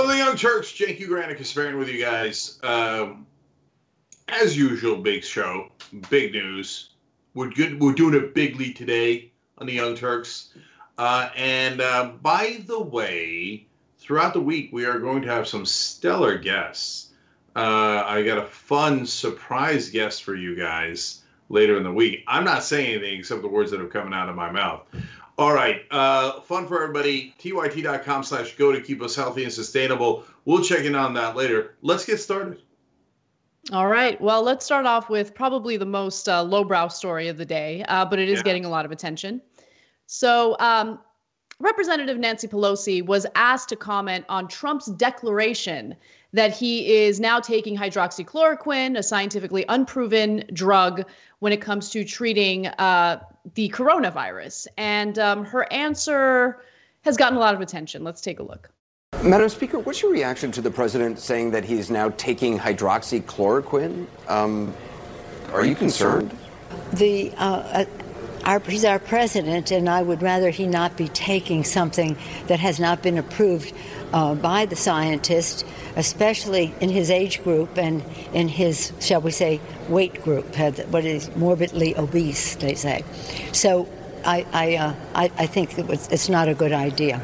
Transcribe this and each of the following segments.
Hello, the Young Turks. Jake Ugranik is sparing with you guys. As usual, big show, big news. We're good. We're doing a big lead today on the Young Turks. And by the way, throughout the week, we are going to have some stellar guests. I got a fun surprise guest for you guys later in the week. I'm not saying anything except the words that are coming out of my mouth. All right. Fun for everybody. tyt.com/go to keep us healthy and sustainable. We'll check in on that later. Let's get started. All right. Well, let's start off with probably the most lowbrow story of the day, but it is getting a lot of attention. So Representative Nancy Pelosi was asked to comment on Trump's declaration that he is now taking hydroxychloroquine, a scientifically unproven drug when it comes to treating the coronavirus. And her answer has gotten a lot of attention. Let's take a look. Madam Speaker, what's your reaction to the president saying that he's now taking hydroxychloroquine? Are you concerned? He's our president, and I would rather he not be taking something that has not been approved by the scientists, especially in his age group and in his, shall we say, weight group, what is morbidly obese, they say. So I think it's not a good idea.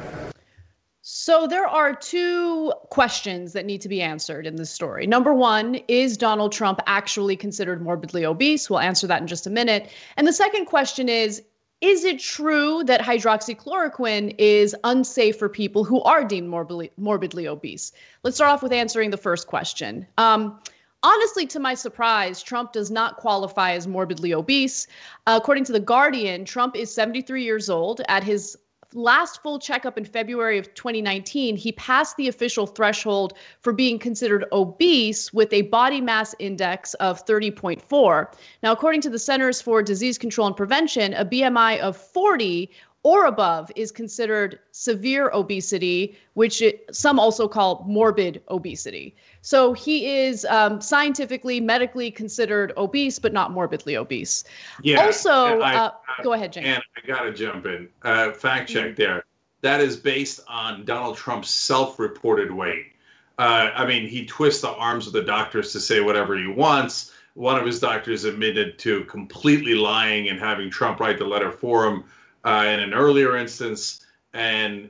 So there are two questions that need to be answered in this story. Number one, is Donald Trump actually considered morbidly obese? We'll answer that in just a minute. And the second question is it true that hydroxychloroquine is unsafe for people who are deemed morbidly obese? Let's start off with answering the first question. Honestly, to my surprise, Trump does not qualify as morbidly obese. According to The Guardian, Trump is 73 years old. At his last full checkup in February of 2019, he passed the official threshold for being considered obese with a body mass index of 30.4. Now, according to the Centers for Disease Control and Prevention, a BMI of 40 or above is considered severe obesity, which some also call morbid obesity. So he is scientifically, medically considered obese, but not morbidly obese. Yeah. Also, go ahead, James. And I got to jump in. Fact check there. That is based on Donald Trump's self-reported weight. I mean, he twists the arms of the doctors to say whatever he wants. One of his doctors admitted to completely lying and having Trump write the letter for him in an earlier instance. And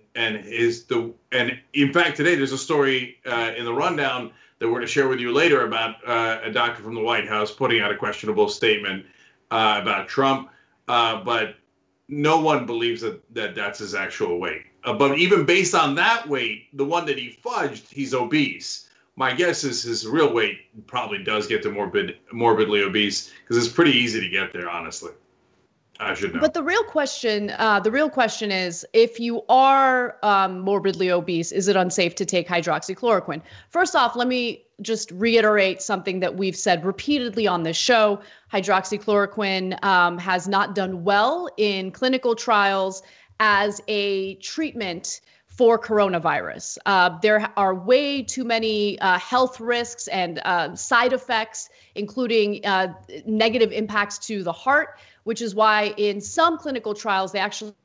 in fact, today there's a story in the rundown that we're going to share with you later about a doctor from the White House putting out a questionable statement about Trump. But no one believes that that's his actual weight. But even based on that weight, the one that he fudged, he's obese. My guess is his real weight probably does get to morbidly obese because it's pretty easy to get there, honestly. I should know. But the real question is, if you are morbidly obese, is it unsafe to take hydroxychloroquine? First off, let me just reiterate something that we've said repeatedly on this show. Hydroxychloroquine has not done well in clinical trials as a treatment for coronavirus. There are way too many health risks and side effects, including negative impacts to the heart, which is why in some clinical trials, they actually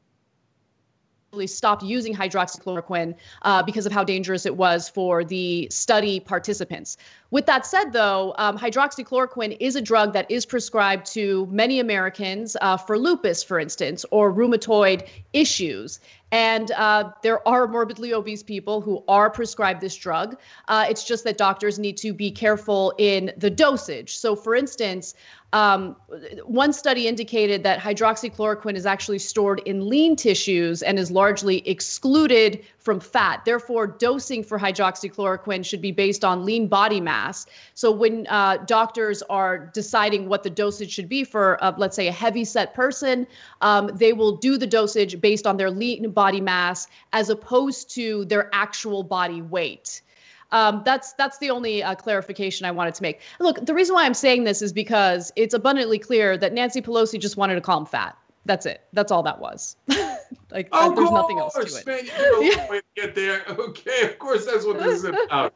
stopped using hydroxychloroquine because of how dangerous it was for the study participants. With that said, though, hydroxychloroquine is a drug that is prescribed to many Americans for lupus, for instance, or rheumatoid issues. And there are morbidly obese people who are prescribed this drug. It's just that doctors need to be careful in the dosage. So, for instance, one study indicated that hydroxychloroquine is actually stored in lean tissues and is largely excluded from fat. Therefore, dosing for hydroxychloroquine should be based on lean body mass. So when doctors are deciding what the dosage should be for, let's say, a heavy-set person, they will do the dosage based on their lean body mass as opposed to their actual body weight. That's the only clarification I wanted to make. Look, the reason why I'm saying this is because it's abundantly clear that Nancy Pelosi just wanted to call him fat. That's it. That's all that was. There's nothing else to it. Man, you know, way to get there. Okay, of course that's what this is about.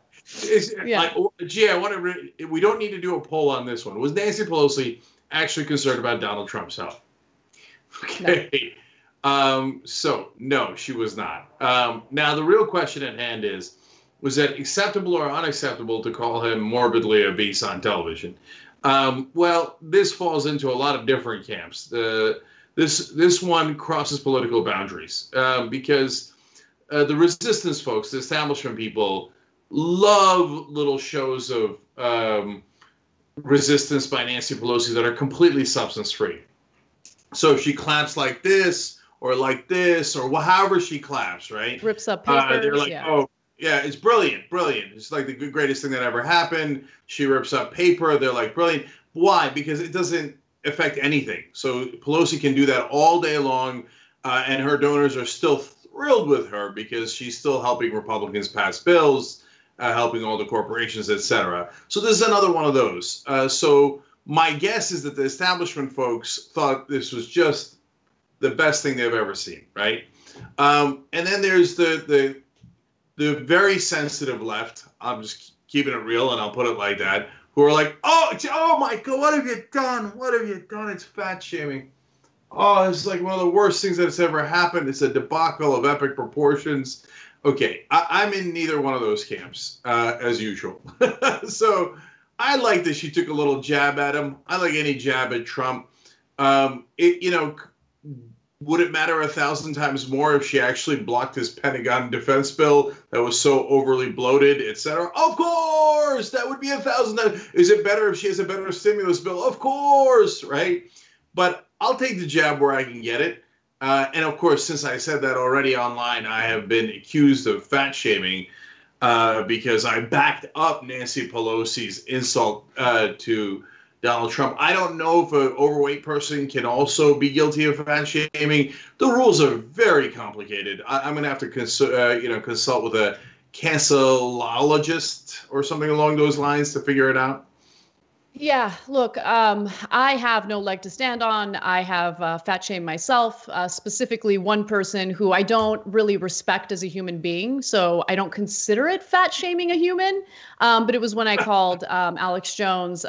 We don't need to do a poll on this one. Was Nancy Pelosi actually concerned about Donald Trump's health? Okay. No. So no, she was not. Now the real question at hand is, was that acceptable or unacceptable to call him morbidly obese on television? Well, this falls into a lot of different camps. This one crosses political boundaries because the resistance folks, the establishment people, love little shows of resistance by Nancy Pelosi that are completely substance-free. So if she claps like this or however she claps, right? Rips up papers, they're like, oh, yeah, it's brilliant. It's like the greatest thing that ever happened. She rips up paper. They're like, brilliant. Why? Because it doesn't affect anything. So Pelosi can do that all day long, and her donors are still thrilled with her because she's still helping Republicans pass bills, helping all the corporations, etc. So this is another one of those. So my guess is that the establishment folks thought this was just the best thing they've ever seen, right? And then there's the very sensitive left. I'm just keeping it real, and I'll put it like that. Who are like, oh my God, what have you done? What have you done? It's fat shaming. Oh, it's like one of the worst things that's ever happened. It's a debacle of epic proportions. Okay, I'm in neither one of those camps, as usual. So I like that she took a little jab at him. I like any jab at Trump. Would it matter 1,000 times more if she actually blocked his Pentagon defense bill that was so overly bloated, etc.? Of course, that would be 1,000 times. Is it better if she has a better stimulus bill? Of course, right? But I'll take the jab where I can get it. And of course, since I said that already online, I have been accused of fat shaming because I backed up Nancy Pelosi's insult to Donald Trump. I don't know if an overweight person can also be guilty of fat shaming. The rules are very complicated. I'm going to have to consult with a cancelologist or something along those lines to figure it out. Yeah, look, I have no leg to stand on. I have fat shamed myself, specifically one person who I don't really respect as a human being. So I don't consider it fat shaming a human. But it was when I called Alex Jones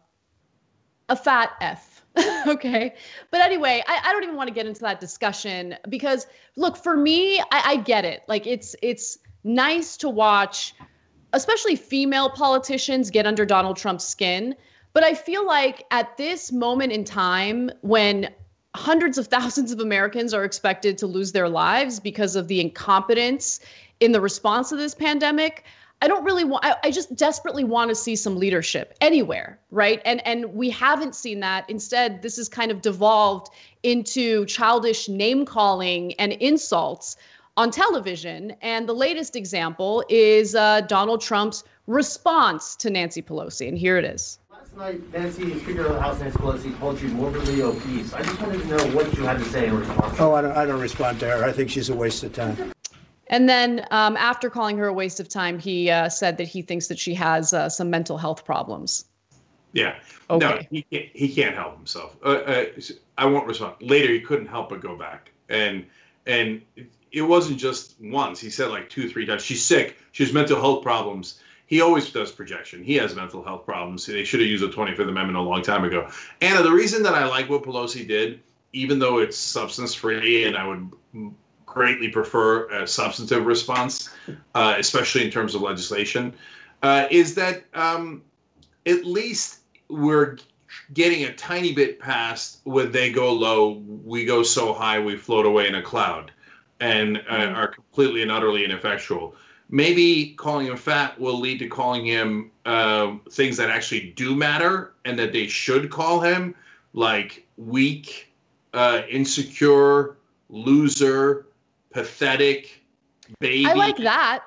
a fat F. Okay. But anyway, I don't even want to get into that discussion because, look, for me, I get it. Like, it's nice to watch, especially female politicians, get under Donald Trump's skin. But I feel like at this moment in time, when hundreds of thousands of Americans are expected to lose their lives because of the incompetence in the response to this pandemic, I don't really want, I just desperately want to see some leadership anywhere, right? And we haven't seen that. Instead, this has kind of devolved into childish name calling and insults on television. And the latest example is Donald Trump's response to Nancy Pelosi. And here it is. Last night, Speaker of the House Nancy Pelosi called you morbidly obese. I just wanted to know what you had to say in response. Oh, I don't respond to her. I think she's a waste of time. And then after calling her a waste of time, he said that he thinks that she has some mental health problems. Yeah. Okay. No, he can't help himself. I won't respond. Later, he couldn't help but go back. And it wasn't just once. He said like 2-3 times. She's sick. She has mental health problems. He always does projection. He has mental health problems. They should have used the 25th Amendment a long time ago. Anna, the reason that I like what Pelosi did, even though it's substance-free and I would greatly prefer a substantive response, especially in terms of legislation, is that at least we're getting a tiny bit past when they go low, we go so high, we float away in a cloud and are completely and utterly ineffectual. Maybe calling him fat will lead to calling him things that actually do matter and that they should call him, like weak, insecure, loser, pathetic, baby. I like that.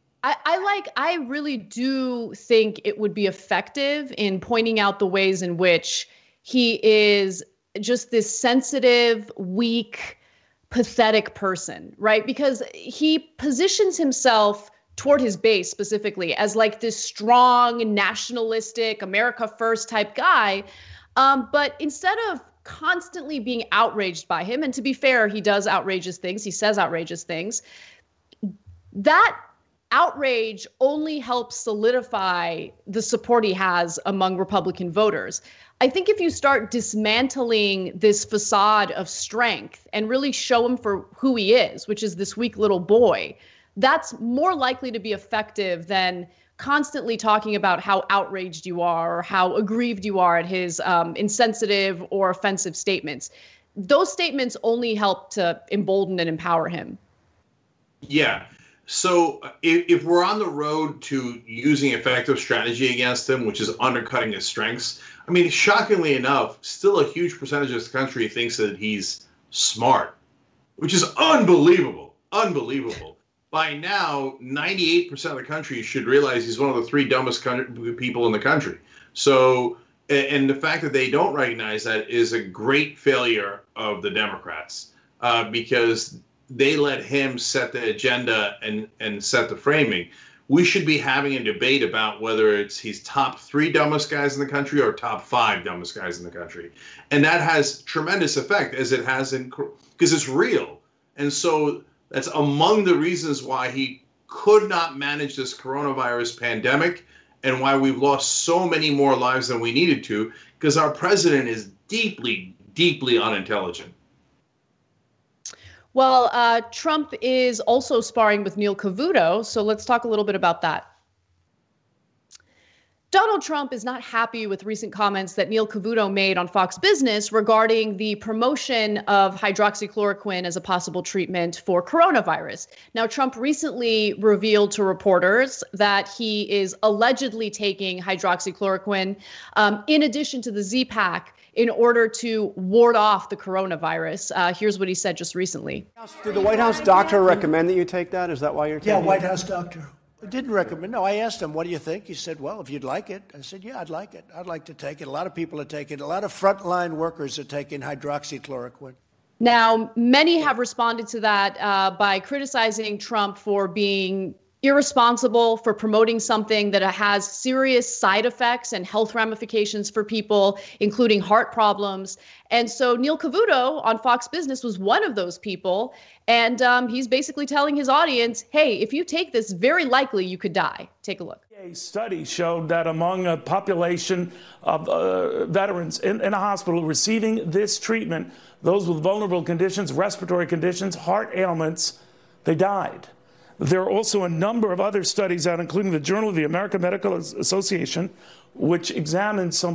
I really do think it would be effective in pointing out the ways in which he is just this sensitive, weak, pathetic person, right? Because he positions himself toward his base specifically as like this strong, nationalistic, America first type guy. But instead of constantly being outraged by him, and to be fair, he does outrageous things, he says outrageous things, that outrage only helps solidify the support he has among Republican voters. I think if you start dismantling this facade of strength and really show him for who he is, which is this weak little boy, that's more likely to be effective than constantly talking about how outraged you are or how aggrieved you are at his insensitive or offensive statements. Those statements only help to embolden and empower him. Yeah. So if we're on the road to using effective strategy against him, which is undercutting his strengths, I mean, shockingly enough, still a huge percentage of this country thinks that he's smart, which is unbelievable. Unbelievable. By now, 98% of the country should realize he's one of the 3 dumbest people in the country. So, and the fact that they don't recognize that is a great failure of the Democrats, because they let him set the agenda and set the framing. We should be having a debate about whether he's top 3 dumbest guys in the country or top 5 dumbest guys in the country. And that has tremendous effect, as it has because it's real. And so that's among the reasons why he could not manage this coronavirus pandemic and why we've lost so many more lives than we needed to, because our president is deeply, deeply unintelligent. Well, Trump is also sparring with Neil Cavuto, so let's talk a little bit about that. Donald Trump is not happy with recent comments that Neil Cavuto made on Fox Business regarding the promotion of hydroxychloroquine as a possible treatment for coronavirus. Now, Trump recently revealed to reporters that he is allegedly taking hydroxychloroquine in addition to the Z-Pak in order to ward off the coronavirus. Here's what he said just recently. Did the White House doctor recommend that you take that? Is that why you're taking it? Yeah, White House doctor. I didn't recommend. No, I asked him, what do you think? He said, well, if you'd like it. I said, yeah, I'd like it. I'd like to take it. A lot of people are taking it. A lot of frontline workers are taking hydroxychloroquine. Now, many have responded to that by criticizing Trump for being irresponsible, for promoting something that has serious side effects and health ramifications for people, including heart problems. And so Neil Cavuto on Fox Business was one of those people. And he's basically telling his audience, hey, if you take this, very likely you could die. Take a look. A study showed that among a population of veterans in a hospital receiving this treatment, those with vulnerable conditions, respiratory conditions, heart ailments, they died. There are also a number of other studies out, including the Journal of the American Medical Association, which examined some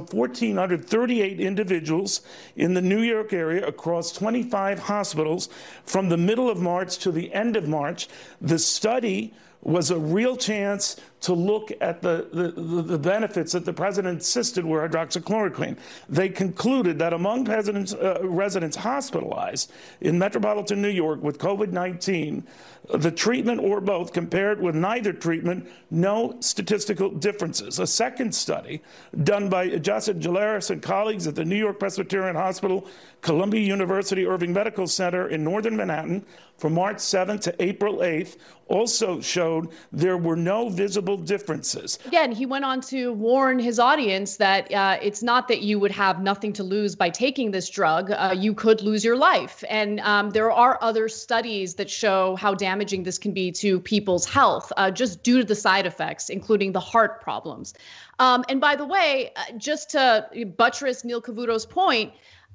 1,438 individuals in the New York area across 25 hospitals from the middle of March to the end of March. The study was a real chance to look at the benefits that the president insisted were hydroxychloroquine. They concluded that among residents hospitalized in metropolitan New York with COVID-19, the treatment or both compared with neither treatment, no statistical differences. A second study done by Jacek Jeleris and colleagues at the New York Presbyterian Hospital, Columbia University Irving Medical Center in northern Manhattan from March 7th to April 8th also showed there were no visible differences. Again, he went on to warn his audience that it's not that you would have nothing to lose by taking this drug. You could lose your life. And there are other studies that show how damaging this can be to people's health, just due to the side effects, including the heart problems. And by the way, just to buttress Neil Cavuto's point,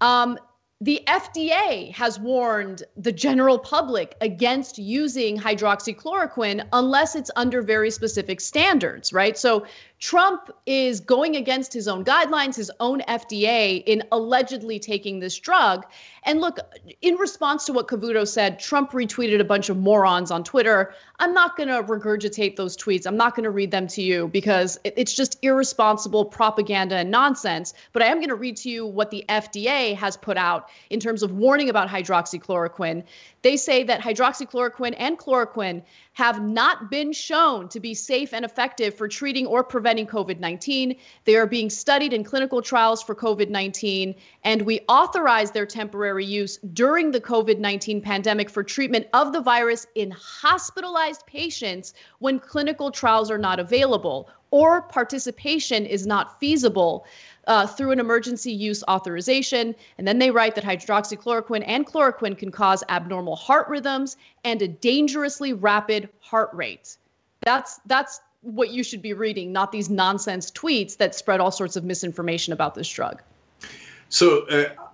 the FDA has warned the general public against using hydroxychloroquine unless it's under very specific standards, right? So Trump is going against his own guidelines, his own FDA, in allegedly taking this drug. And look, in response to what Cavuto said, Trump retweeted a bunch of morons on Twitter. I'm not going to regurgitate those tweets. I'm not going to read them to you because it's just irresponsible propaganda and nonsense. But I am going to read to you what the FDA has put out in terms of warning about hydroxychloroquine. They say that hydroxychloroquine and chloroquine have not been shown to be safe and effective for treating or preventing COVID-19. They are being studied in clinical trials for COVID-19, and we authorize their temporary use during the COVID-19 pandemic for treatment of the virus in hospitalized patients when clinical trials are not available or participation is not feasible. Through an emergency use authorization. And then they write that hydroxychloroquine and chloroquine can cause abnormal heart rhythms and a dangerously rapid heart rate. That's what you should be reading, not these nonsense tweets that spread all sorts of misinformation about this drug. So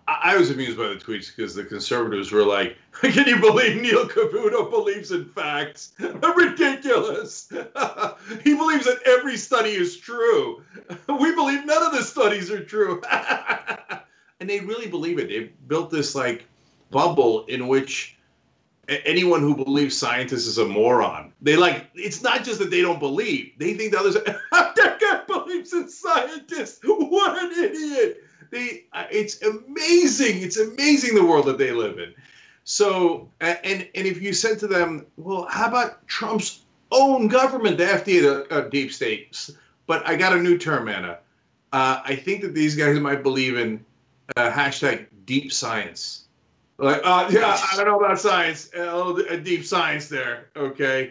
I was amused by the tweets because the conservatives were like, can you believe Neil Cavuto believes in facts? Ridiculous. He believes that every study is true. We believe none of the studies are true. And they really believe it. They built this like bubble in which anyone who believes scientists is a moron. It's not just that they don't believe. They think the others, that guy believes in scientists. What an idiot. It's amazing. It's amazing the world that they live in. So, and if you said to them, well, how about Trump's own government, the FDA, the deep state? But I got a new term, Anna. I think that these guys might believe in hashtag deep science. Like, yeah, I don't know about science. A deep science there. Okay.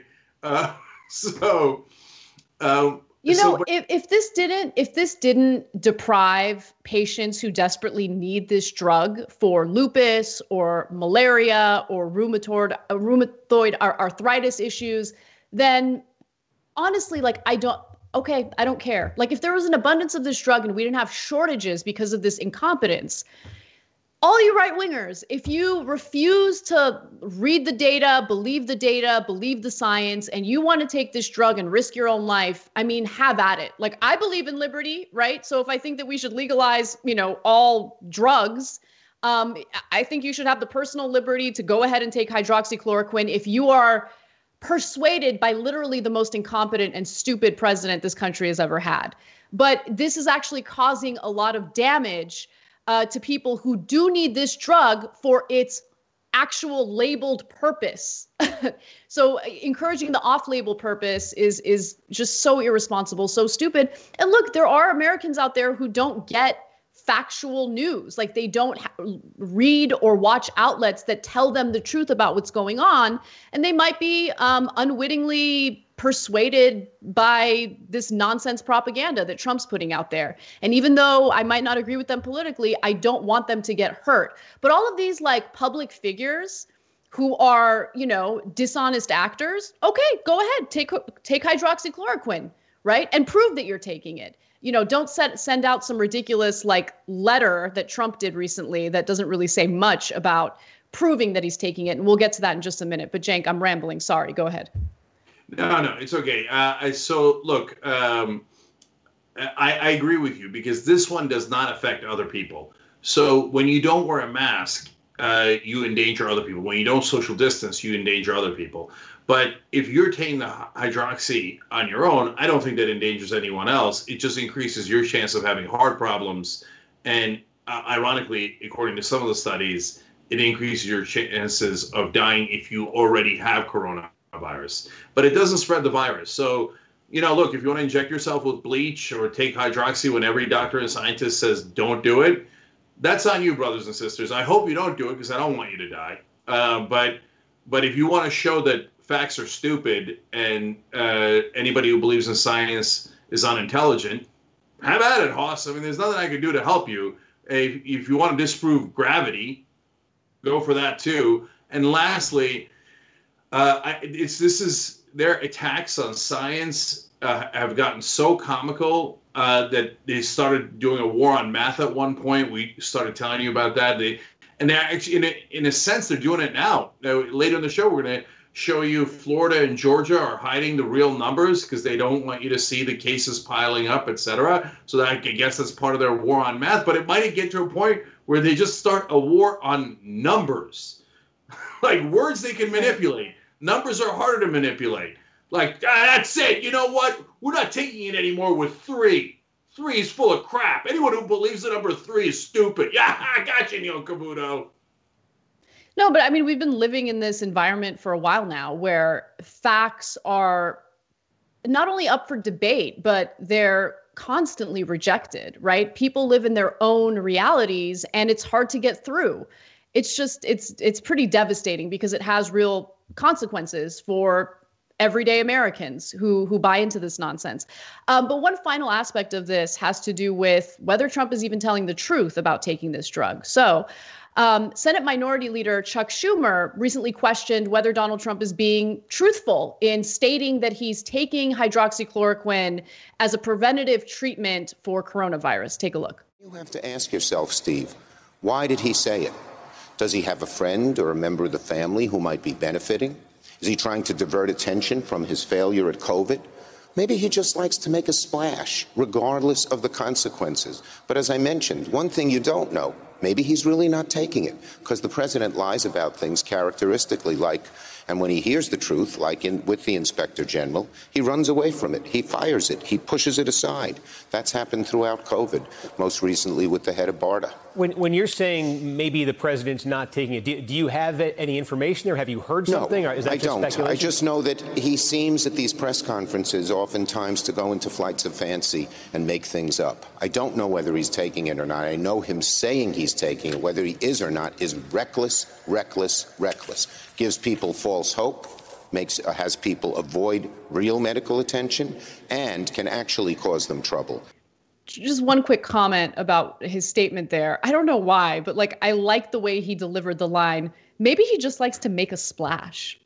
If this didn't deprive patients who desperately need this drug for lupus or malaria or rheumatoid arthritis issues, then honestly, I don't care. Like, if there was an abundance of this drug and we didn't have shortages because of this incompetence, all you right-wingers, if you refuse to read the data, believe the science, and you want to take this drug and risk your own life, I mean, have at it. Like, I believe in liberty, right? So if I think that we should legalize, all drugs, I think you should have the personal liberty to go ahead and take hydroxychloroquine if you are persuaded by literally the most incompetent and stupid president this country has ever had. But this is actually causing a lot of damage to people who do need this drug for its actual labeled purpose. So encouraging the off-label purpose is just so irresponsible, so stupid. And look, there are Americans out there who don't get factual news. Like, they don't read or watch outlets that tell them the truth about what's going on. And they might be unwittingly persuaded by this nonsense propaganda that Trump's putting out there. And even though I might not agree with them politically, I don't want them to get hurt. But all of these public figures who are, dishonest actors, okay, go ahead, take hydroxychloroquine, right? And prove that you're taking it. Don't send out some ridiculous letter that Trump did recently that doesn't really say much about proving that he's taking it. And we'll get to that in just a minute. But Cenk, I'm rambling. Sorry. Go ahead. No, it's okay. So look, I agree with you because this one does not affect other people. So when you don't wear a mask, you endanger other people. When you don't social distance, you endanger other people. But if you're taking the hydroxy on your own, I don't think that endangers anyone else. It just increases your chance of having heart problems. And ironically, according to some of the studies, it increases your chances of dying if you already have coronavirus. But it doesn't spread the virus. So, look, if you want to inject yourself with bleach or take hydroxy when every doctor and scientist says don't do it, that's on you, brothers and sisters. I hope you don't do it because I don't want you to die. But if you want to show that facts are stupid and anybody who believes in science is unintelligent, have at it, Hoss. I mean, there's nothing I can do to help you. If you want to disprove gravity, go for that too. And lastly, their attacks on science have gotten so comical that they started doing a war on math at one point. We started telling you about that. They're actually, in a sense, they're doing it now. Later in the show, we're going to show you Florida and Georgia are hiding the real numbers because they don't want you to see the cases piling up, et cetera. So that, I guess that's part of their war on math. But it might get to a point where they just start a war on numbers. Like, words they can manipulate. Numbers are harder to manipulate. Like, that's it. You know what? We're not taking it anymore with 3. 3 is full of crap. Anyone who believes the number 3 is stupid. Yeah, I got you, Neil Cavuto. No, but I mean, we've been living in this environment for a while now where facts are not only up for debate, but they're constantly rejected, right? People live in their own realities and it's hard to get through. It's just, it's pretty devastating because it has real consequences for everyday Americans who buy into this nonsense. But one final aspect of this has to do with whether Trump is even telling the truth about taking this drug. So Senate Minority Leader Chuck Schumer recently questioned whether Donald Trump is being truthful in stating that he's taking hydroxychloroquine as a preventative treatment for coronavirus. Take a look. You have to ask yourself, Steve, Why did he say it? Does he have a friend or a member of the family who might be benefiting? Is he trying to divert attention from his failure at COVID? Maybe he just likes to make a splash, regardless of the consequences. But as I mentioned, one thing you don't know, maybe he's really not taking it, because the president lies about things characteristically like, and when he hears the truth, like with the Inspector General, he runs away from it. He fires it. He pushes it aside. That's happened throughout COVID, most recently with the head of BARDA. When you're saying maybe the president's not taking it, do you have any information there? Have you heard something? No, or is that I just don't. speculation? I just know that he seems at these press conferences oftentimes to go into flights of fancy and make things up. I don't know whether he's taking it or not. I know him saying he's taking it, whether he is or not, is reckless, reckless, reckless. Gives people false hope, has people avoid real medical attention, and can actually cause them trouble. Just one quick comment about his statement there. I don't know why, but I like the way he delivered the line. Maybe he just likes to make a splash.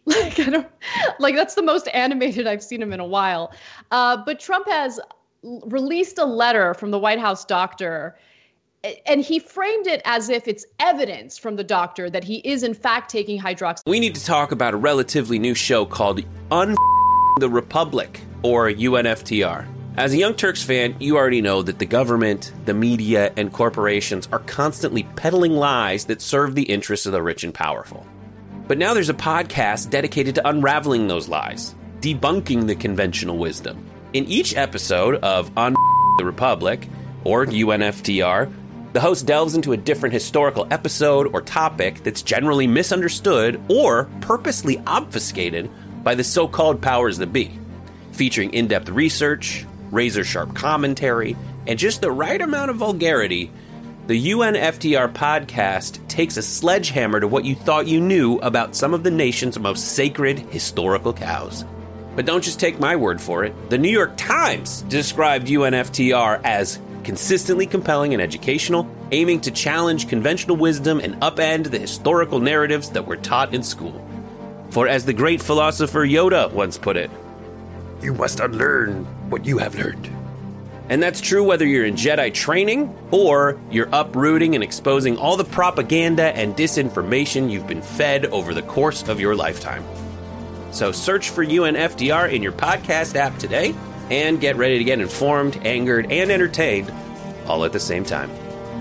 That's the most animated I've seen him in a while. But Trump has released a letter from the White House doctor, and he framed it as if it's evidence from the doctor that he is in fact taking hydroxychloroquine. We need to talk about a relatively new show called the Republic, or UNFTR. As a Young Turks fan, you already know that the government, the media, and corporations are constantly peddling lies that serve the interests of the rich and powerful. But now there's a podcast dedicated to unraveling those lies, debunking the conventional wisdom. In each episode of the Republic, or UNFTR, the host delves into a different historical episode or topic that's generally misunderstood or purposely obfuscated by the so-called powers that be, featuring in-depth research, razor-sharp commentary, and just the right amount of vulgarity. The UNFTR podcast takes a sledgehammer to what you thought you knew about some of the nation's most sacred historical cows. But don't just take my word for it. The New York Times described UNFTR as consistently compelling and educational, aiming to challenge conventional wisdom and upend the historical narratives that were taught in school. For as the great philosopher Yoda once put it, you must unlearn what you have learned. And that's true whether you're in Jedi training or you're uprooting and exposing all the propaganda and disinformation you've been fed over the course of your lifetime. So search for UNFTR in your podcast app today and get ready to get informed, angered, and entertained all at the same time.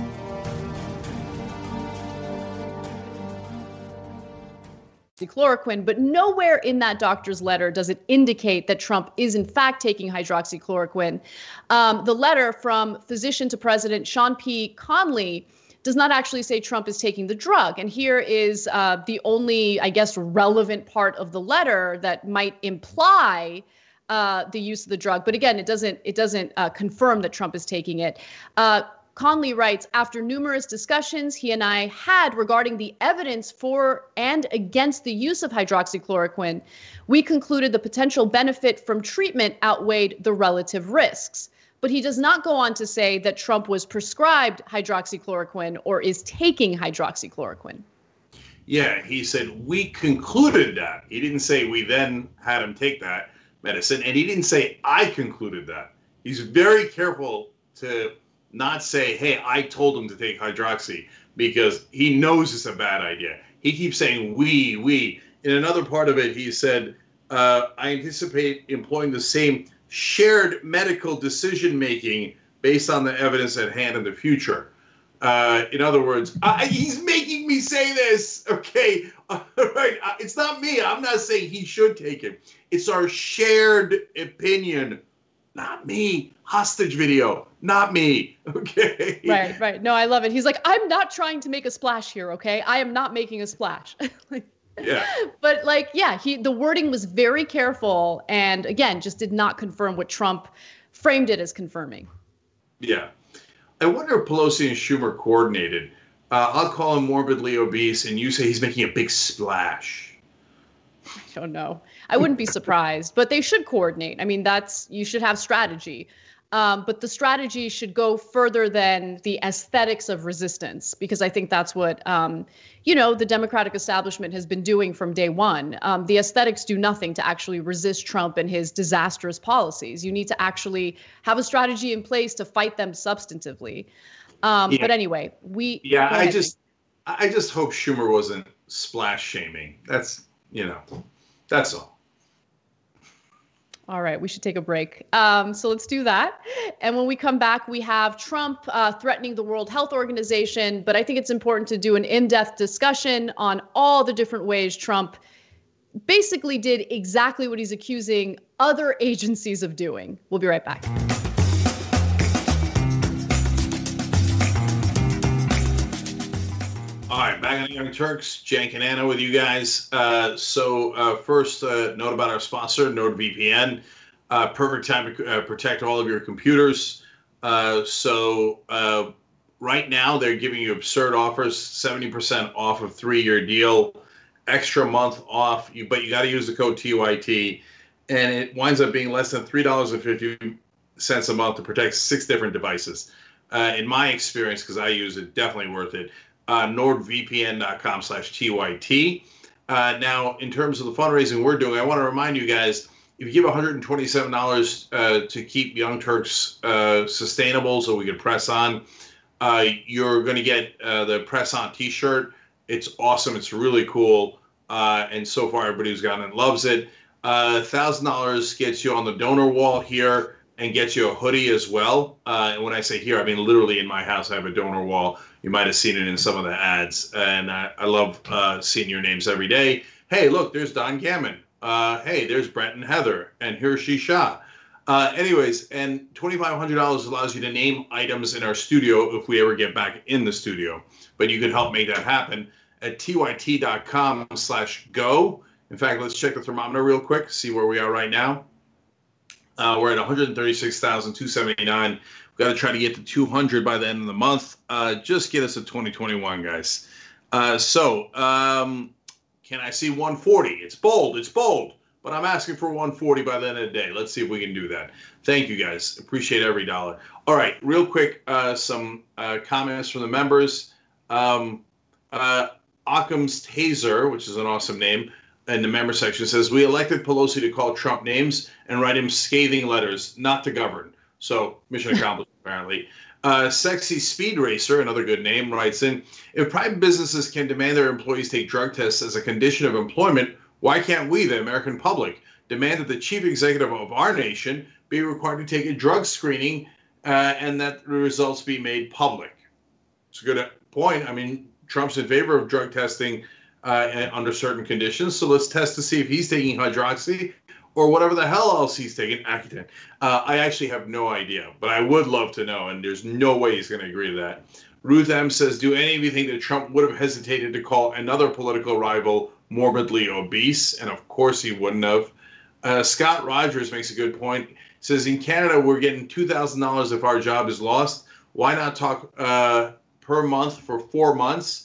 Hydroxychloroquine, but nowhere in that doctor's letter does it indicate that Trump is in fact taking hydroxychloroquine. The letter from physician to president Sean P. Conley does not actually say Trump is taking the drug. And here is the only, I guess, relevant part of the letter that might imply the use of the drug. But again, it doesn't confirm that Trump is taking it. Conley writes, after numerous discussions he and I had regarding the evidence for and against the use of hydroxychloroquine, we concluded the potential benefit from treatment outweighed the relative risks. But he does not go on to say that Trump was prescribed hydroxychloroquine or is taking hydroxychloroquine. Yeah, he said, we concluded that. He didn't say we then had him take that medicine. And he didn't say, I concluded that. He's very careful to not say, hey, I told him to take hydroxy, because he knows it's a bad idea. He keeps saying we. In another part of it, he said, I anticipate employing the same shared medical decision-making based on the evidence at hand in the future. In other words, he's making me say this, okay? Right? It's not me. I'm not saying he should take it. It's our shared opinion. Not me. Hostage video. Not me. Okay. Right. No, I love it. He's like, I'm not trying to make a splash here. Okay. I am not making a splash. Yeah. But the wording was very careful. And again, just did not confirm what Trump framed it as confirming. Yeah. I wonder if Pelosi and Schumer coordinated. I'll call him morbidly obese and you say he's making a big splash. I don't know. I wouldn't be surprised, but they should coordinate. I mean, you should have strategy. But the strategy should go further than the aesthetics of resistance, because I think that's what, the Democratic establishment has been doing from day one. The aesthetics do nothing to actually resist Trump and his disastrous policies. You need to actually have a strategy in place to fight them substantively. But anyway, I just hope Schumer wasn't splash shaming. That's all. All right, we should take a break. So let's do that. And when we come back, we have Trump threatening the World Health Organization. But I think it's important to do an in-depth discussion on all the different ways Trump basically did exactly what he's accusing other agencies of doing. We'll be right back. All right, back on the Young Turks, Cenk and Anna with you guys. First, note about our sponsor, NordVPN. Perfect time to protect all of your computers. Right now, they're giving you absurd offers, 70% off of 3-year deal, extra month off, but you got to use the code TYT, and it winds up being less than $3.50 a month to protect 6 different devices. In my experience, because I use it, definitely worth it. NordVPN.com/TYT. Now, in terms of the fundraising we're doing, I want to remind you guys, if you give $127 to keep Young Turks sustainable so we can press on, you're going to get the Press On t-shirt. It's awesome. It's really cool. And so far, everybody who's gotten it loves it. $1,000 gets you on the donor wall here and gets you a hoodie as well. And when I say here, I mean literally in my house, I have a donor wall. You might have seen it in some of the ads. And I love seeing your names every day. Hey, look, there's Don Gammon. Hey, there's Brent and Heather. And here's Shisha. Anyways, and $2,500 allows you to name items in our studio if we ever get back in the studio. But you can help make that happen at tyt.com/go. In fact, let's check the thermometer real quick, see where we are right now. We're at 136,279. We've got to try to get to 200 by the end of the month. Just get us to 2021, guys. Can I see 140? It's bold, but I'm asking for 140 by the end of the day. Let's see if we can do that. Thank you, guys. Appreciate every dollar. All right, real quick, some comments from the members. Occam's Taser, which is an awesome name, in the member section says, we elected Pelosi to call Trump names and write him scathing letters, not to govern. So mission accomplished, apparently. Sexy Speed Racer, another good name, writes in, if private businesses can demand their employees take drug tests as a condition of employment, why can't we, the American public, demand that the chief executive of our nation be required to take a drug screening and that the results be made public? It's a good point. I mean, Trump's in favor of drug testing under certain conditions. So let's test to see if he's taking hydroxy or whatever the hell else he's taking, Accutane. I actually have no idea, but I would love to know, and there's no way he's going to agree to that. Ruth M. says, do any of you think that Trump would have hesitated to call another political rival morbidly obese? And of course he wouldn't have. Scott Rogers makes a good point. He says, in Canada, we're getting $2,000 if our job is lost. Why not talk per month for 4 months?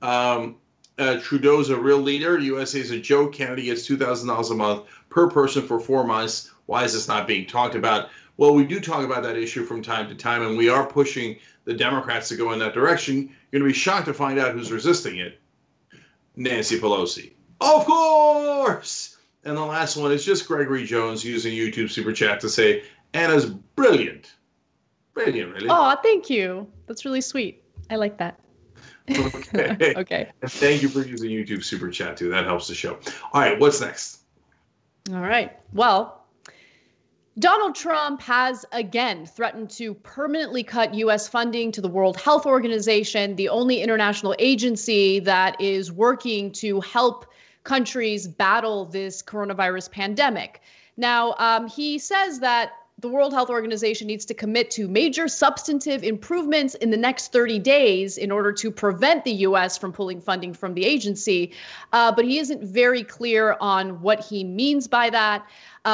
Trudeau's a real leader. USA is a joke. Canada gets $2,000 a month per person for 4 months. Why is this not being talked about? Well, we do talk about that issue from time to time, and we are pushing the Democrats to go in that direction. You're going to be shocked to find out who's resisting it. Nancy Pelosi. Of course! And the last one is just Gregory Jones using YouTube Super Chat to say, Anna's brilliant. Brilliant, really. Oh, thank you. That's really sweet. I like that. Okay. Okay. And thank you for using YouTube Super Chat, too. That helps the show. All right, what's next? All right. Well, Donald Trump has again threatened to permanently cut U.S. funding to the World Health Organization, the only international agency that is working to help countries battle this coronavirus pandemic. Now, he says that the World Health Organization needs to commit to major substantive improvements in the next 30 days in order to prevent the U.S. from pulling funding from the agency. But he isn't very clear on what he means by that.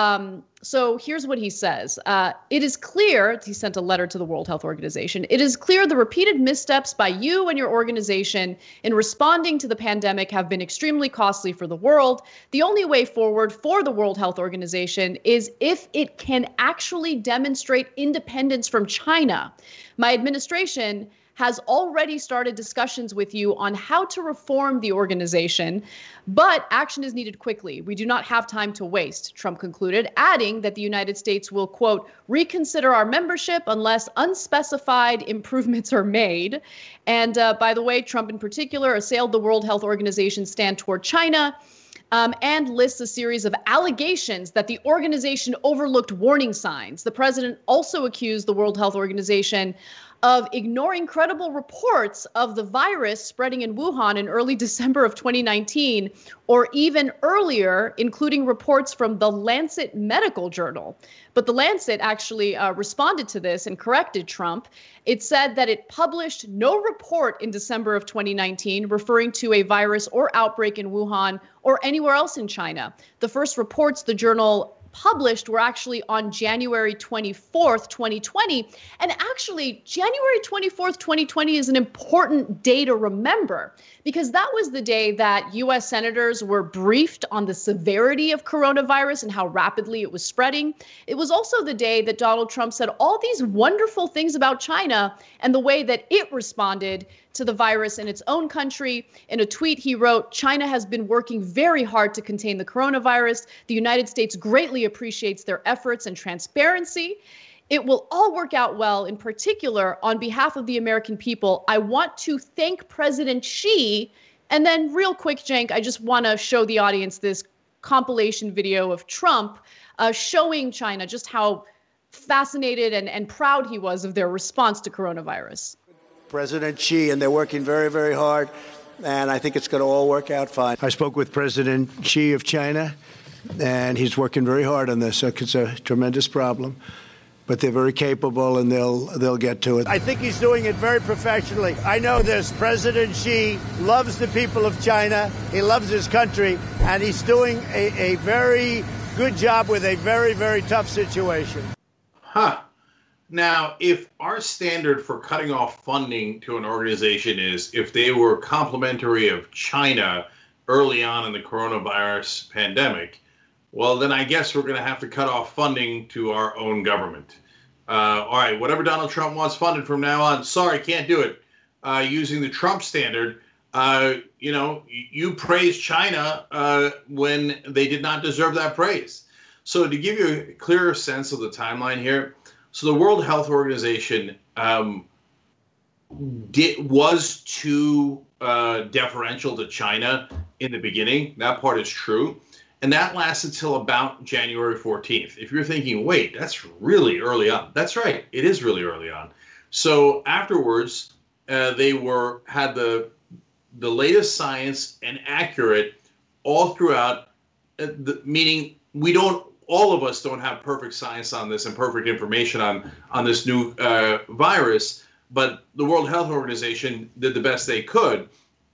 So here's what he says. It is clear, he sent a letter to the World Health Organization, it is clear the repeated missteps by you and your organization in responding to the pandemic have been extremely costly for the world. The only way forward for the World Health Organization is if it can actually demonstrate independence from China. My administration has already started discussions with you on how to reform the organization, but action is needed quickly. We do not have time to waste, Trump concluded, adding that the United States will, quote, reconsider our membership unless unspecified improvements are made. And by the way, Trump in particular assailed the World Health Organization's stand toward China, and lists a series of allegations that the organization overlooked warning signs. The president also accused the World Health Organization of ignoring credible reports of the virus spreading in Wuhan in early December of 2019, or even earlier, including reports from the Lancet Medical Journal. But the Lancet actually responded to this and corrected Trump. It said that it published no report in December of 2019 referring to a virus or outbreak in Wuhan or anywhere else in China. The first reports the journal published were actually on January 24th, 2020. And actually, January 24th, 2020 is an important day to remember because that was the day that U.S. senators were briefed on the severity of coronavirus and how rapidly it was spreading. It was also the day that Donald Trump said all these wonderful things about China and the way that it responded to the virus in its own country. In a tweet, he wrote, China has been working very hard to contain the coronavirus. The United States greatly appreciates their efforts and transparency. It will all work out well. In particular, on behalf of the American people, I want to thank President Xi. And then real quick, Cenk, I just want to show the audience this compilation video of Trump showing China just how fascinated and proud he was of their response to coronavirus. President Xi, and they're working very, very hard, and I think it's going to all work out fine. I spoke with President Xi of China, and he's working very hard on this. It's a tremendous problem, but they're very capable, and they'll get to it. I think he's doing it very professionally. I know this. President Xi loves the people of China. He loves his country, and he's doing a very good job with a very, very tough situation. Huh. Now, if our standard for cutting off funding to an organization is if they were complimentary of China early on in the coronavirus pandemic, well, then I guess we're going to have to cut off funding to our own government. All right, whatever Donald Trump wants funded from now on, sorry, can't do it. Using the Trump standard, you praised China when they did not deserve that praise. So to give you a clearer sense of the timeline here, so the World Health Organization was too deferential to China in the beginning. That part is true. And that lasted till about January 14th. If you're thinking, wait, that's really early on. That's right. It is really early on. So afterwards, they had the latest science and accurate all throughout, meaning all of us don't have perfect science on this and perfect information on this new virus, but the World Health Organization did the best they could.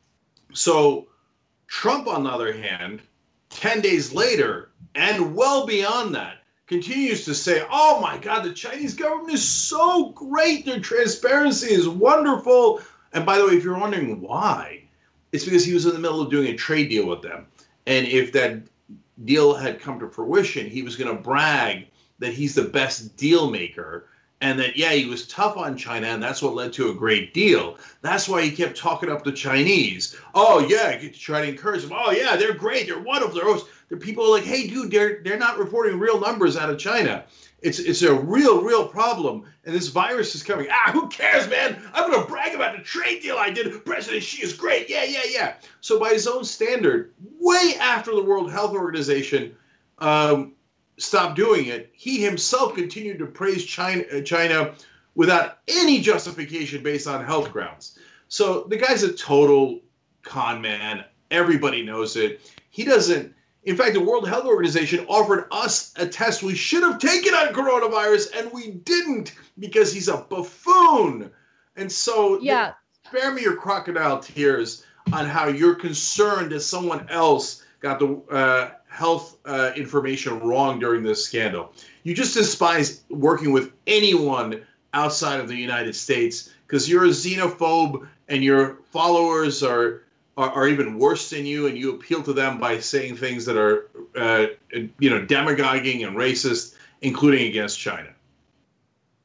So Trump, on the other hand, 10 days later, and well beyond that, continues to say, oh my God, the Chinese government is so great. Their transparency is wonderful. And by the way, if you're wondering why, it's because he was in the middle of doing a trade deal with them. And if that deal had come to fruition, he was going to brag that he's the best deal maker and that, yeah, he was tough on China and that's what led to a great deal. That's why he kept talking up the Chinese. Oh, yeah, to try to encourage them. Oh, yeah, they're great. They're wonderful. They're people are like, hey, dude, they're not reporting real numbers out of China. It's a real problem. And this virus is coming. Who cares, man? I'm going to brag about the trade deal I did. President Xi is great. Yeah. So by his own standard, way after the World Health Organization stopped doing it, he himself continued to praise China without any justification based on health grounds. So the guy's a total con man. Everybody knows it. He doesn't. In fact, the World Health Organization offered us a test we should have taken on coronavirus, and we didn't because he's a buffoon. And so, spare me your crocodile tears on how you're concerned that someone else got the health information wrong during this scandal. You just despise working with anyone outside of the United States because you're a xenophobe and your followers are even worse than you, and you appeal to them by saying things that are, demagoguing and racist, including against China.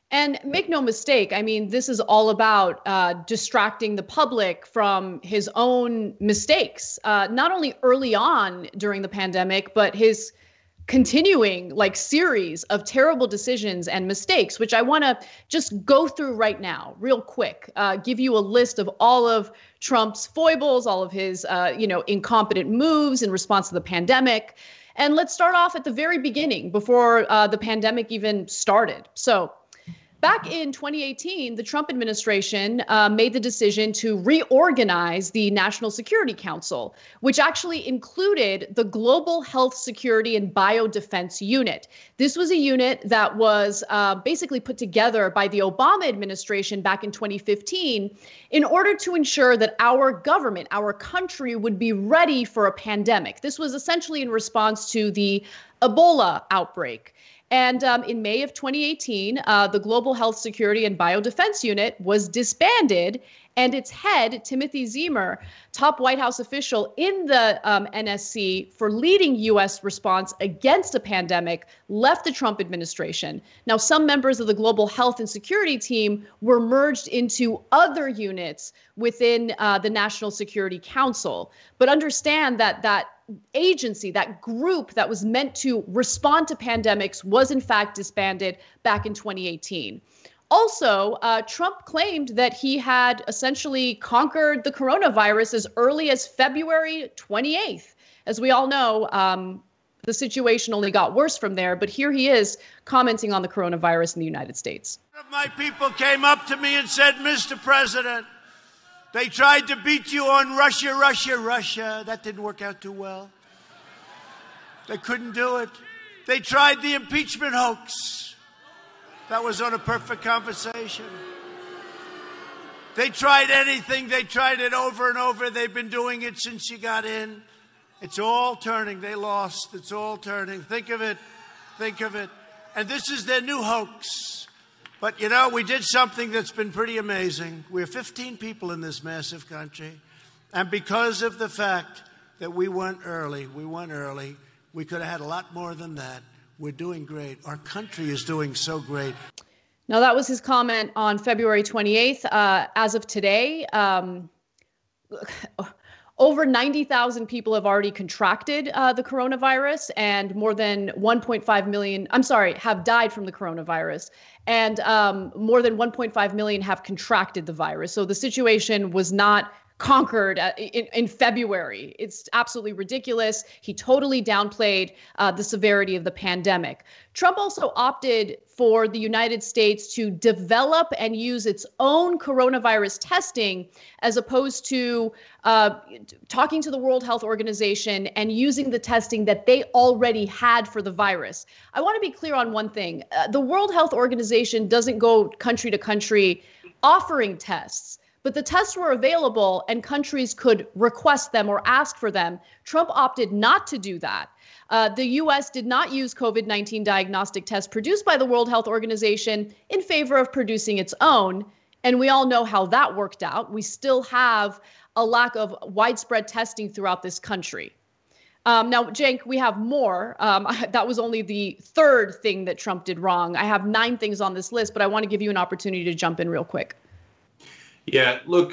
And make no mistake, I mean, this is all about distracting the public from his own mistakes, not only early on during the pandemic, but his continuing series of terrible decisions and mistakes, which I want to just go through right now real quick, give you a list of all of Trump's foibles, all of his, incompetent moves in response to the pandemic. And let's start off at the very beginning before the pandemic even started. So back in 2018, the Trump administration made the decision to reorganize the National Security Council, which actually included the Global Health Security and Biodefense Unit. This was a unit that was basically put together by the Obama administration back in 2015 in order to ensure that our government, our country, would be ready for a pandemic. This was essentially in response to the Ebola outbreak. And in May of 2018, the Global Health Security and Biodefense Unit was disbanded, and its head, Timothy Ziemer, top White House official in the NSC for leading U.S. response against a pandemic, left the Trump administration. Now, some members of the Global Health and Security team were merged into other units within the National Security Council. But understand that agency, that group that was meant to respond to pandemics, was in fact disbanded back in 2018. Also, Trump claimed that he had essentially conquered the coronavirus as early as February 28th. As we all know, the situation only got worse from there, but here he is commenting on the coronavirus in the United States. My people came up to me and said, Mr. President, they tried to beat you on Russia, Russia, Russia. That didn't work out too well. They couldn't do it. They tried the impeachment hoax. That was on a perfect conversation. They tried anything. They tried it over and over. They've been doing it since you got in. It's all turning. They lost. It's all turning. Think of it. Think of it. And this is their new hoax. But, we did something that's been pretty amazing. We're 15 people in this massive country. And because of the fact that we went early, we could have had a lot more than that. We're doing great. Our country is doing so great. Now, that was his comment on February 28th. As of today, over 90,000 people have already contracted the coronavirus, and more than 1.5 million, have died from the coronavirus. And more than 1.5 million have contracted the virus. So the situation was not conquered in February. It's absolutely ridiculous. He totally downplayed the severity of the pandemic. Trump also opted for the United States to develop and use its own coronavirus testing, as opposed to talking to the World Health Organization and using the testing that they already had for the virus. I want to be clear on one thing. The World Health Organization doesn't go country to country offering tests. But the tests were available and countries could request them or ask for them. Trump opted not to do that. The U.S. did not use COVID-19 diagnostic tests produced by the World Health Organization in favor of producing its own. And we all know how that worked out. We still have a lack of widespread testing throughout this country. Now, Cenk, we have more. That was only the third thing that Trump did wrong. I have 9 things on this list, but I want to give you an opportunity to jump in real quick. Yeah, look,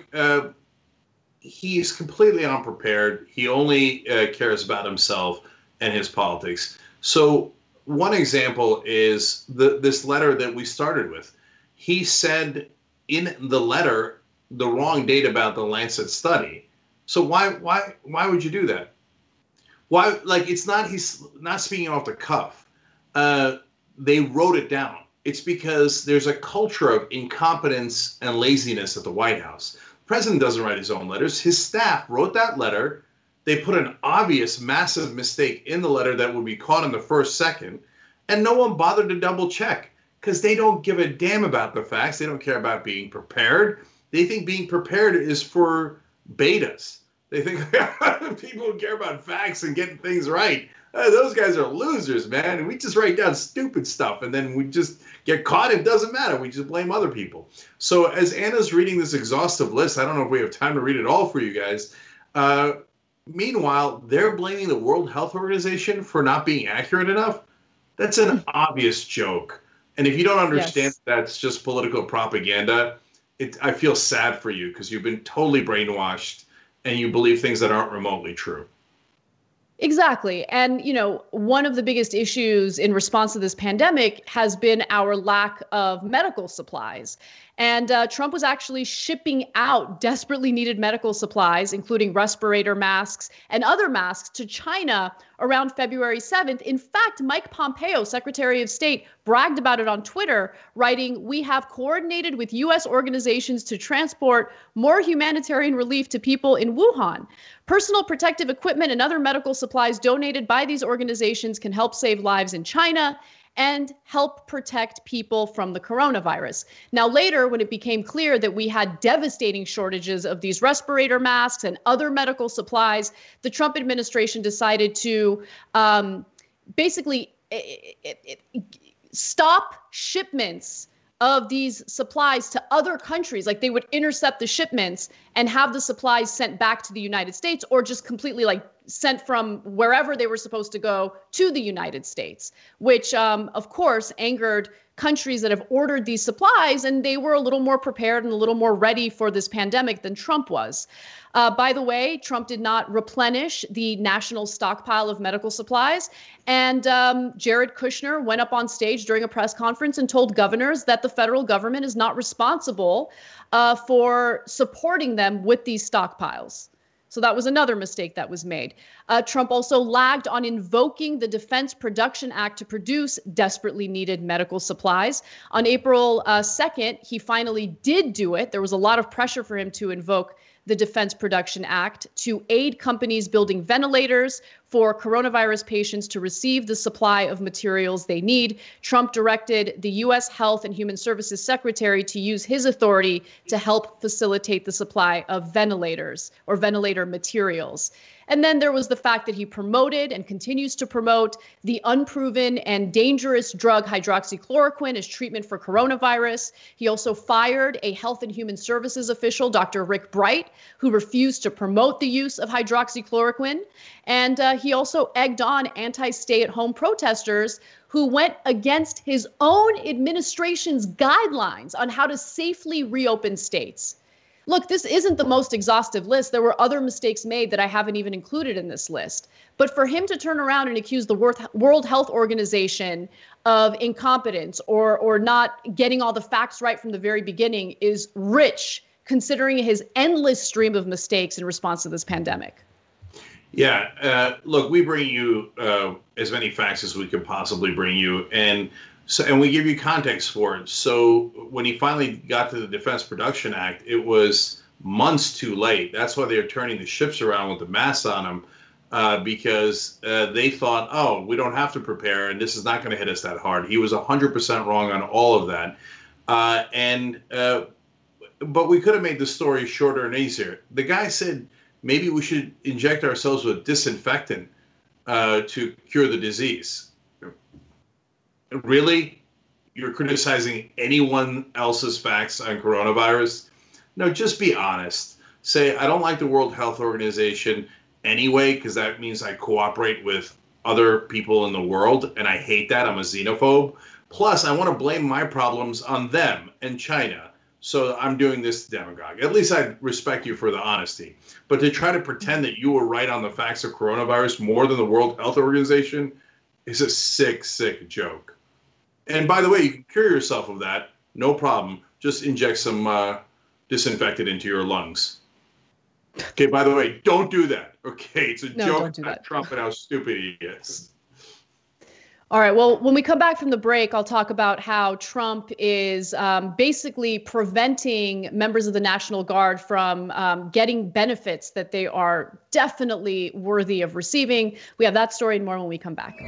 he's completely unprepared. He only cares about himself and his politics. So one example is this letter that we started with. He said in the letter the wrong date about the Lancet study. So why would you do that? Why? It's not, he's not speaking off the cuff. They wrote it down. It's because there's a culture of incompetence and laziness at the White House. The president doesn't write his own letters. His staff wrote that letter. They put an obvious, massive mistake in the letter that would be caught in the first second, and no one bothered to double check because they don't give a damn about the facts. They don't care about being prepared. They think being prepared is for betas. They think people who care about facts and getting things right. Those guys are losers, man. And we just write down stupid stuff and then we just get caught. It doesn't matter. We just blame other people. So as Anna's reading this exhaustive list, I don't know if we have time to read it all for you guys. Meanwhile, they're blaming the World Health Organization for not being accurate enough. That's an obvious joke. And if you don't understand that's just political propaganda, I feel sad for you because you've been totally brainwashed and you believe things that aren't remotely true. Exactly. And, one of the biggest issues in response to this pandemic has been our lack of medical supplies. And Trump was actually shipping out desperately needed medical supplies, including respirator masks and other masks, to China around February 7th. In fact, Mike Pompeo, Secretary of State, bragged about it on Twitter, writing, "We have coordinated with U.S. organizations to transport more humanitarian relief to people in Wuhan. Personal protective equipment and other medical supplies donated by these organizations can help save lives in China and help protect people from the coronavirus." Now, later, when it became clear that we had devastating shortages of these respirator masks and other medical supplies, the Trump administration decided to basically stop shipments of these supplies to other countries. Like, they would intercept the shipments and have the supplies sent back to the United States, or just completely sent from wherever they were supposed to go to the United States, which of course angered countries that have ordered these supplies, and they were a little more prepared and a little more ready for this pandemic than Trump was. By the way, Trump did not replenish the national stockpile of medical supplies. And Jared Kushner went up on stage during a press conference and told governors that the federal government is not responsible for supporting them with these stockpiles. So that was another mistake that was made. Trump also lagged on invoking the Defense Production Act to produce desperately needed medical supplies. On April 2nd, he finally did do it. There was a lot of pressure for him to invoke the Defense Production Act to aid companies building ventilators for coronavirus patients to receive the supply of materials they need. Trump directed the U.S. Health and Human Services Secretary to use his authority to help facilitate the supply of ventilators or ventilator materials. And then there was the fact that he promoted and continues to promote the unproven and dangerous drug hydroxychloroquine as treatment for coronavirus. He also fired a Health and Human Services official, Dr. Rick Bright, who refused to promote the use of hydroxychloroquine. And he also egged on anti-stay-at-home protesters who went against his own administration's guidelines on how to safely reopen states. Look, this isn't the most exhaustive list. There were other mistakes made that I haven't even included in this list. But for him to turn around and accuse the World Health Organization of incompetence or not getting all the facts right from the very beginning is rich, considering his endless stream of mistakes in response to this pandemic. Yeah, look, we bring you as many facts as we could possibly bring you, and we give you context for it. So when he finally got to the Defense Production Act, it was months too late. That's why they're turning the ships around with the masks on them, because they thought, oh, we don't have to prepare, and this is not going to hit us that hard. He was 100% wrong on all of that. But we could have made the story shorter and easier. The guy said, maybe we should inject ourselves with disinfectant to cure the disease. Really? You're criticizing anyone else's facts on coronavirus? No, just be honest. Say, I don't like the World Health Organization anyway, because that means I cooperate with other people in the world, and I hate that. I'm a xenophobe. Plus, I want to blame my problems on them and China. So I'm doing this demagogue. At least I respect you for the honesty. But to try to pretend that you were right on the facts of coronavirus more than the World Health Organization is a sick, sick joke. And by the way, you can cure yourself of that. No problem. Just inject some disinfectant into your lungs. Okay, by the way, don't do that. Okay, it's a joke about Trump and how stupid he is. All right. Well, when we come back from the break, I'll talk about how Trump is basically preventing members of the National Guard from getting benefits that they are definitely worthy of receiving. We have that story and more when we come back.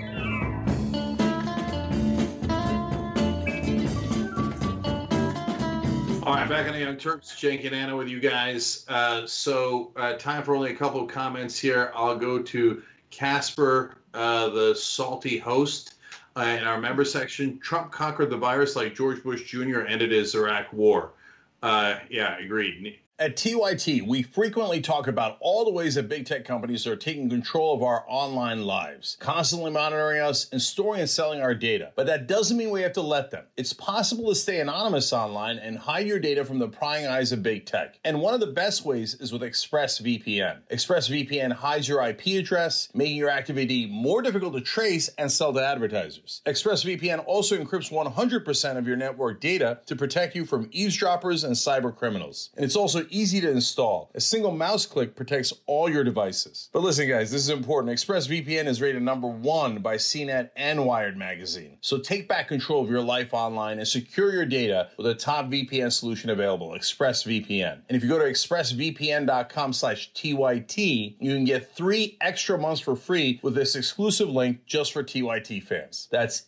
All right, back on the Young Turks, Cenk and Anna with you guys. So time for only a couple of comments here. I'll go to Casper, the salty host, in our member section. Trump conquered the virus like George Bush Jr. ended his Iraq war. Yeah, agreed. At TYT, we frequently talk about all the ways that big tech companies are taking control of our online lives, constantly monitoring us and storing and selling our data. But that doesn't mean we have to let them. It's possible to stay anonymous online and hide your data from the prying eyes of big tech. And one of the best ways is with ExpressVPN. ExpressVPN hides your IP address, making your activity more difficult to trace and sell to advertisers. ExpressVPN also encrypts 100% of your network data to protect you from eavesdroppers and cyber criminals. And it's also easy to install. A single mouse click protects all your devices. But listen, guys, this is important. ExpressVPN is rated #1 by CNET and Wired magazine. So take back control of your life online and secure your data with a top VPN solution available, ExpressVPN. And if you go to expressvpn.com/TYT, you can get 3 extra months for free with this exclusive link just for TYT fans. That's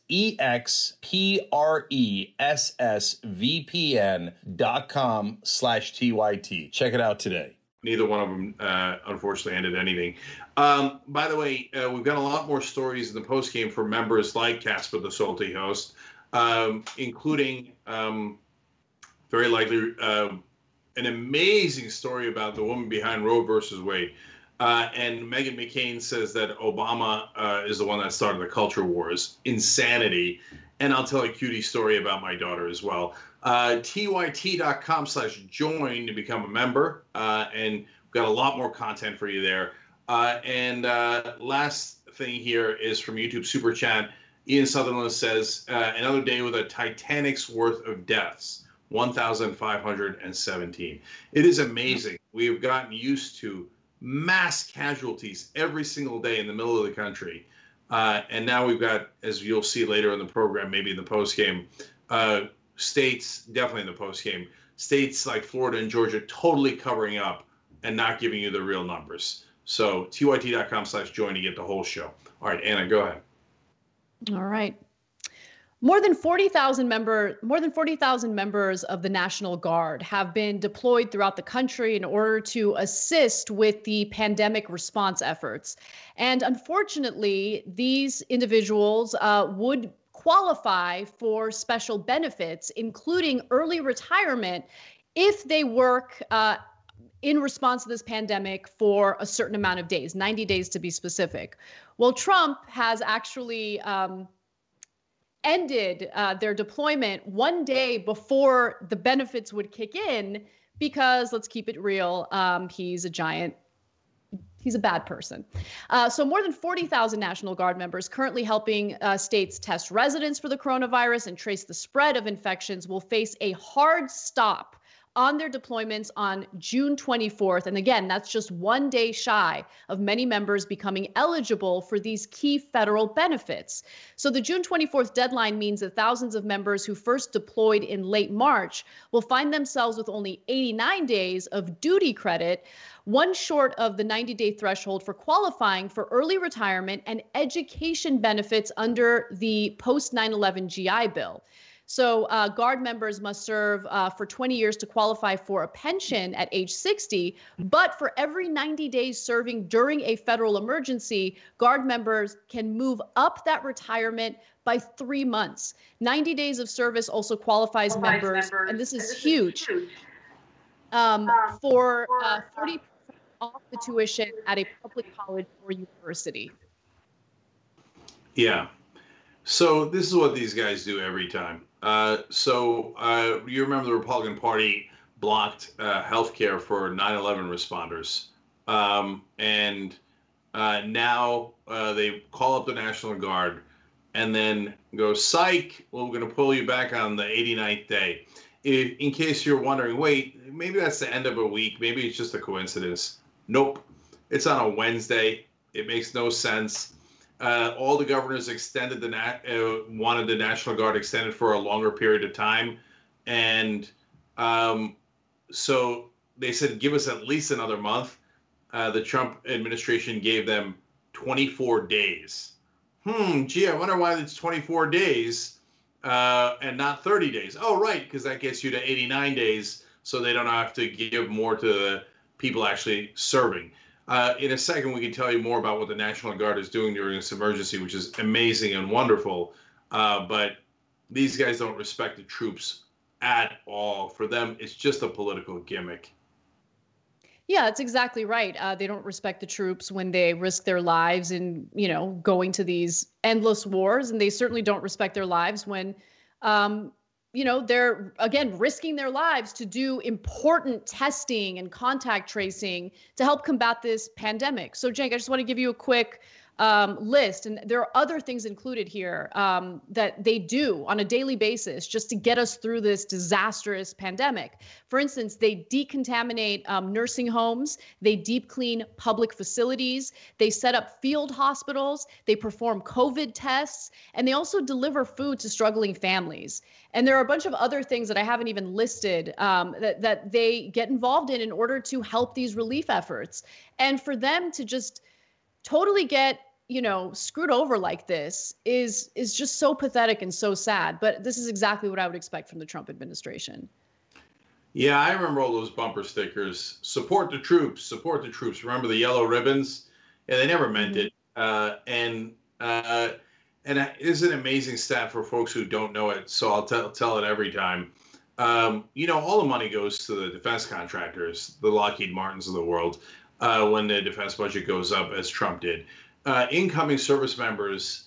expressvpn.com/TYT. Check it out today. Neither one of them, unfortunately, ended anything. By the way, we've got a lot more stories in the postgame for members like Casper the Salty Host, including very likely an amazing story about the woman behind Roe versus Wade. And Meghan McCain says that Obama is the one that started the culture wars. Insanity. And I'll tell a cutie story about my daughter as well. TYT.com/join to become a member. And we've got a lot more content for you there. And last thing here is from YouTube Super Chat. Ian Sutherland says, another day with a Titanic's worth of deaths, 1,517. It is amazing. We have gotten used to mass casualties every single day in the middle of the country. And now we've got, as you'll see later in the program, maybe in the postgame, states, definitely in the postgame, states like Florida and Georgia totally covering up and not giving you the real numbers. So TYT.com/join to get the whole show. All right, Anna, go ahead. All right. More than 40,000 members of the National Guard have been deployed throughout the country in order to assist with the pandemic response efforts. And unfortunately, these individuals would qualify for special benefits, including early retirement, if they work in response to this pandemic for a certain amount of days, 90 days to be specific. Well, Trump has actually ended their deployment one day before the benefits would kick in because, let's keep it real, he's a bad person. So more than 40,000 National Guard members currently helping states test residents for the coronavirus and trace the spread of infections will face a hard stop on their deployments on June 24th. And again, that's just one day shy of many members becoming eligible for these key federal benefits. So the June 24th deadline means that thousands of members who first deployed in late March will find themselves with only 89 days of duty credit, one short of the 90-day threshold for qualifying for early retirement and education benefits under the post-9/11 GI Bill. So Guard members must serve for 20 years to qualify for a pension at age 60. But for every 90 days serving during a federal emergency, Guard members can move up that retirement by 3 months. 90 days of service also qualifies members, and this is huge, for 40% off the tuition at a public college or university. Yeah. So this is what these guys do every time. You remember the Republican Party blocked health care for 9/11 responders. Now they call up the National Guard and then go, psych, well, we're going to pull you back on the 89th day. In case you're wondering, wait, maybe that's the end of a week. Maybe it's just a coincidence. Nope. It's on a Wednesday. It makes no sense. All the governors extended wanted the National Guard extended for a longer period of time. And so they said, give us at least another month. The Trump administration gave them 24 days. Gee, I wonder why it's 24 days and not 30 days. Oh, right, because that gets you to 89 days, so they don't have to give more to the people actually serving. In a second, we can tell you more about what the National Guard is doing during this emergency, which is amazing and wonderful. But these guys don't respect the troops at all. For them, it's just a political gimmick. Yeah, that's exactly right. They don't respect the troops when they risk their lives in, going to these endless wars. And they certainly don't respect their lives when, they're, again, risking their lives to do important testing and contact tracing to help combat this pandemic. So, Cenk, I just want to give you a quick list. And there are other things included here that they do on a daily basis just to get us through this disastrous pandemic. For instance, they decontaminate nursing homes, they deep clean public facilities, they set up field hospitals, they perform COVID tests, and they also deliver food to struggling families. And there are a bunch of other things that I haven't even listed that they get involved in order to help these relief efforts. And for them to just totally get screwed over like this is just so pathetic and so sad. But this is exactly what I would expect from the Trump administration. Yeah, I remember all those bumper stickers. Support the troops, support the troops. Remember the yellow ribbons? Yeah, they never meant it. And it is an amazing stat for folks who don't know it. So I'll tell it every time. All the money goes to the defense contractors, the Lockheed Martins of the world, when the defense budget goes up, as Trump did. Incoming service members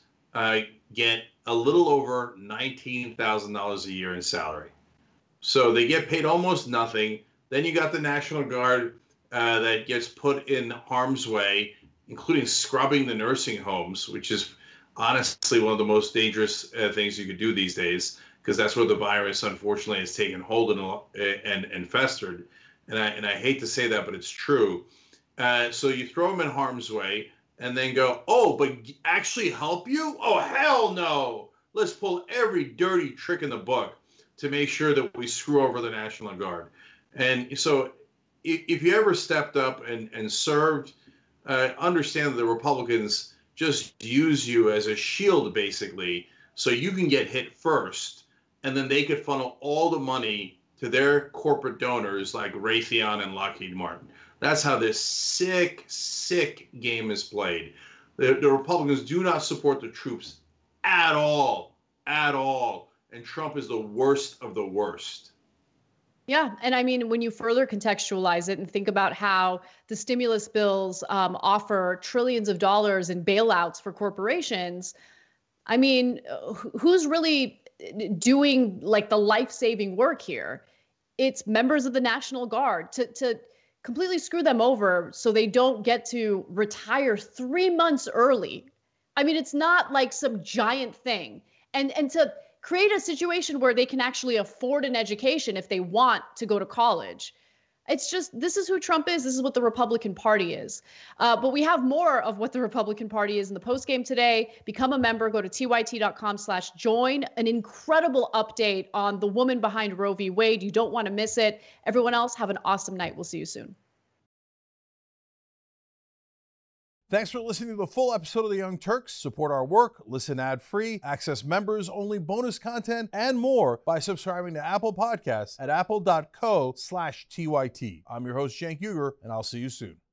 get a little over $19,000 a year in salary. So they get paid almost nothing. Then you got the National Guard that gets put in harm's way, including scrubbing the nursing homes, which is honestly one of the most dangerous things you could do these days, because that's where the virus, unfortunately, has taken hold and festered. And I hate to say that, but it's true. So you throw them in harm's way and then go, oh, but actually help you? Oh, hell no. Let's pull every dirty trick in the book to make sure that we screw over the National Guard. And so if you ever stepped up and served, understand that the Republicans just use you as a shield, basically, so you can get hit first, and then they could funnel all the money to their corporate donors like Raytheon and Lockheed Martin. That's how this sick, sick game is played. The Republicans do not support the troops at all, and Trump is the worst of the worst. Yeah. And I mean, when you further contextualize it and think about how the stimulus bills offer trillions of dollars in bailouts for corporations, I mean, who's really doing like the life-saving work here? It's members of the National Guard to completely screw them over so they don't get to retire 3 months early. I mean, it's not like some giant thing. And to create a situation where they can actually afford an education if they want to go to college. It's just, this is who Trump is. This is what the Republican Party is. But we have more of what the Republican Party is in the postgame today. Become a member. Go to tyt.com/join. An incredible update on the woman behind Roe v. Wade. You don't want to miss it. Everyone else, have an awesome night. We'll see you soon. Thanks for listening to the full episode of The Young Turks. Support our work, listen ad-free, access members-only bonus content, and more by subscribing to Apple Podcasts at apple.co/TYT. I'm your host, Cenk Uygur, and I'll see you soon.